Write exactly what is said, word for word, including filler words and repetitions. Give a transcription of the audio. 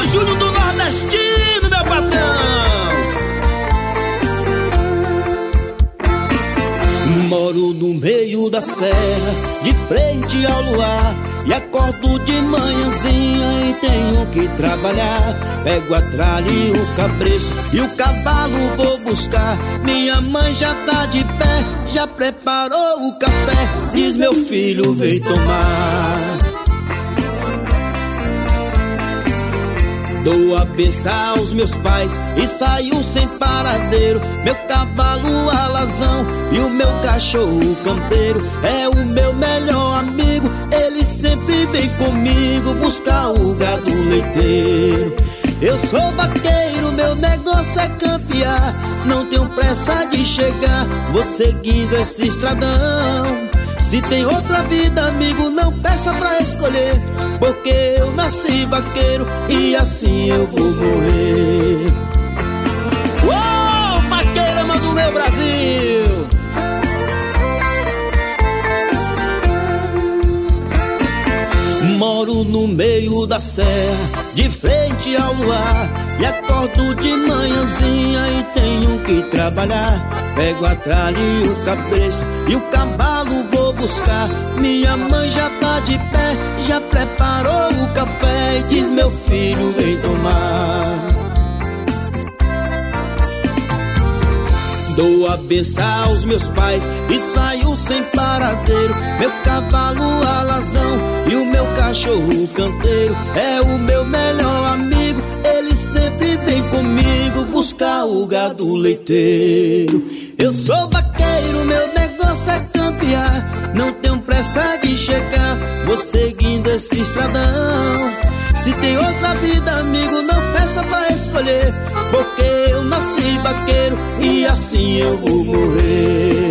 Júnior do Nordestino, meu patrão. Moro no meio da serra, de frente ao luar, e acordo de manhãzinha e tenho que trabalhar. Pego a tralha e o cabresto e o cavalo vou buscar. Minha mãe já tá de pé, já preparou o café. Diz: meu filho, vem tomar. Dou a benção aos meus pais e saio sem paradeiro. Meu cavalo alazão e o meu cachorro campeiro é o meu melhor amigo. Ele sempre vem comigo buscar o gado leiteiro. Eu sou vaqueiro, meu negócio é campear. Não tenho pressa de chegar, vou seguindo esse estradão. Se tem outra vida, amigo, não peça pra escolher, porque eu nasci vaqueiro e assim eu vou morrer. Uou, vaqueira, mãe do meu Brasil! Moro no meio da serra, de frente ao luar, e acordo de manhãzinha e tenho que trabalhar. Pego a tralha e o cabresto e o cavalo vou buscar. Minha mãe já tá de pé, já preparou o café e diz: meu filho, vem tomar. Dou a benção aos meus pais e saio sem paradeiro. Meu cavalo alazão e o meu cachorro canteiro é o meu melhor amigo. Ele sempre vem comigo buscar o gado leiteiro. Eu sou vaqueiro, meu negócio é campear. Não tenho pressa de chegar, vou seguindo esse estradão. Se tem outra vida, amigo, não peça pra escolher, porque eu nasci vaqueiro e assim eu vou morrer.